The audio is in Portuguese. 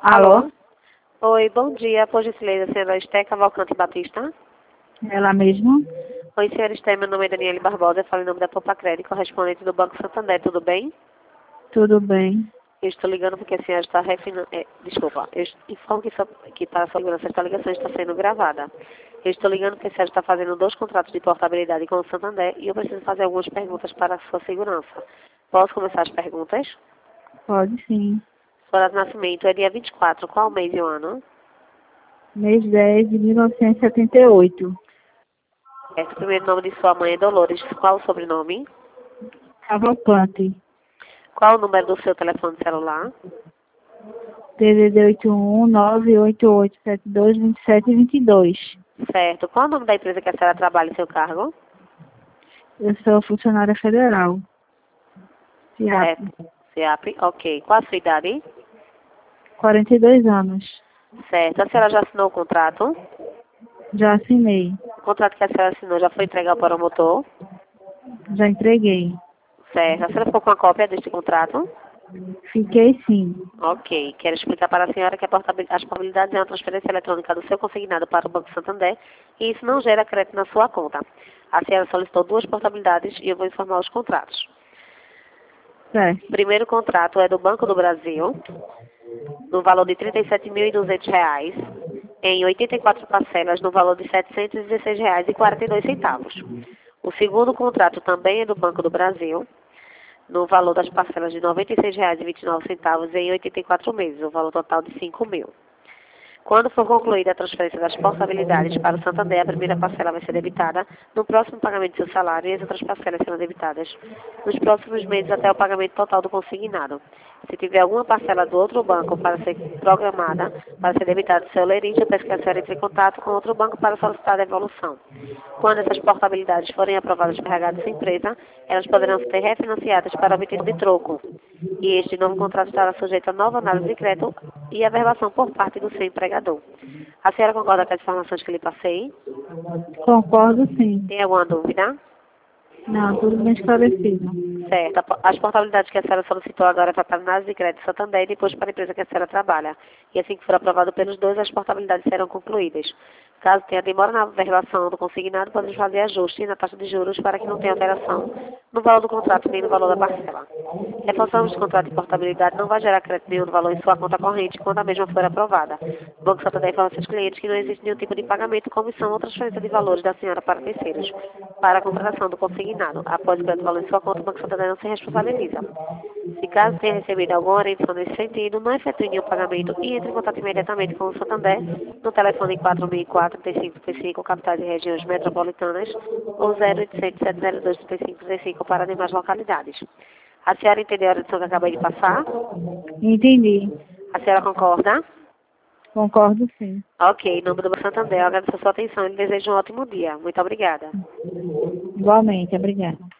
Alô? Oi, bom dia. Por gentileza, senhora Esté Cavalcante Batista. Ela mesma? Oi, senhora Esté, meu nome é Daniele Barbosa, eu falo em nome da Poupa Crédito, correspondente do Banco Santander, tudo bem? Tudo bem. Eu estou ligando porque a senhora está desculpa, eu informo que para a sua segurança esta ligação está sendo gravada. Eu estou ligando porque a senhora está fazendo 2 contratos de portabilidade com o Santander e eu preciso fazer algumas perguntas para a sua segurança. Posso começar as perguntas? Pode sim. Sua data de nascimento é dia 24, qual mês e o ano? Mês 10 de 1978. O primeiro nome de sua mãe é Dolores, qual o sobrenome? Cavalcante. Qual o número do seu telefone celular? DDD 81 98872 2722. Certo. Qual o nome da empresa que a senhora trabalha em seu cargo? Eu sou funcionária federal. CIAP. Certo. CIAP, ok. Qual a sua idade? 42 anos. Certo. A senhora já assinou o contrato? Já assinei. O contrato que a senhora assinou já foi entregue ao promotor? Já entreguei. Certo. A senhora ficou com a cópia deste contrato? Fiquei sim. Ok. Quero explicar para a senhora que as portabilidades é uma transferência eletrônica do seu consignado para o Banco Santander e isso não gera crédito na sua conta. A senhora solicitou 2 portabilidades e eu vou informar os contratos. Certo. O primeiro contrato é do Banco do Brasil, no valor de R$ 37.200, em 84 parcelas, no valor de R$ 716,42. O segundo contrato também é do Banco do Brasil, no valor das parcelas de R$ 96,29 em 84 meses, o valor total de R$ 5.000. Quando for concluída a transferência das portabilidades para o Santander, a primeira parcela vai ser debitada no próximo pagamento do seu salário e as outras parcelas serão debitadas nos próximos meses até o pagamento total do consignado. Se tiver alguma parcela do outro banco para ser programada, para ser debitada do seu lerite, eu peço que a senhora entre em contato com outro banco para solicitar a devolução. Quando essas portabilidades forem aprovadas pela RH dessa empresa, elas poderão ser refinanciadas para obter de troco. E este novo contrato estará sujeito a nova análise de crédito e averbação por parte do seu empregador. A senhora concorda com as informações que lhe passei? Concordo sim. Tem alguma dúvida? Não, tudo bem esclarecido. Certo. As portabilidades que a senhora solicitou agora é para a análise de crédito Santander e depois para a empresa que a senhora trabalha. E assim que for aprovado pelos dois, as portabilidades serão concluídas. Caso tenha demora na averbação do consignado, podemos fazer ajuste na taxa de juros para que não tenha alteração no valor do contrato nem no valor da parcela. Reforçamos que o contrato de portabilidade não vai gerar crédito nenhum do valor em sua conta corrente quando a mesma for aprovada. O Banco Santander informa aos seus clientes que não existe nenhum tipo de pagamento, comissão ou transferência de valores da senhora para terceiros para a contratação do consignado. Após o crédito do valor em sua conta, o Banco Santander não se responsabiliza. Se caso tenha recebido alguma orientação nesse sentido, não efetue nenhum pagamento e entre em contato imediatamente com o Santander no telefone 4004-3535, capitais e regiões metropolitanas, ou 0800-702-3535 para demais localidades. A senhora entendeu a orientação que eu acabei de passar? Entendi. A senhora concorda? Concordo sim. Ok, em nome do Banco Santander, eu agradeço a sua atenção e lhe desejo um ótimo dia. Muito obrigada. Igualmente, obrigada.